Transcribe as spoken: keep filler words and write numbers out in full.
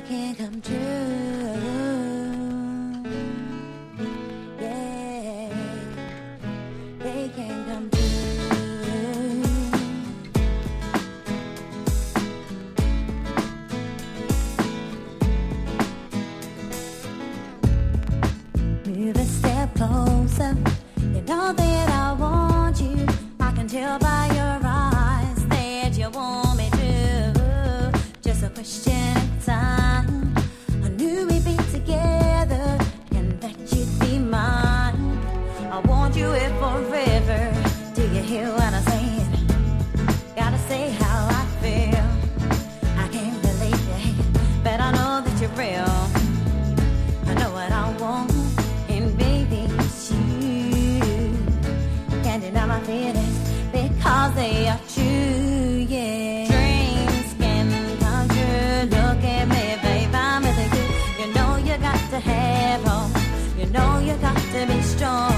can come true. Yeah, they can come true. Move a step closer. You know that I want you. I can tell by your eyes that you want me to. Just a question of time. I knew we'd be together and that you'd be mine. I want you here forever. Do you hear what I'm saying? Gotta say how I feel. I can't believe it, but I know that you're real. I know what I want, and baby, it's you. Can't deny my feelings because they are true, yeah. Dreams can come true. Look at me, babe, I'm with you. You know you got to have hope. You know you got to be strong.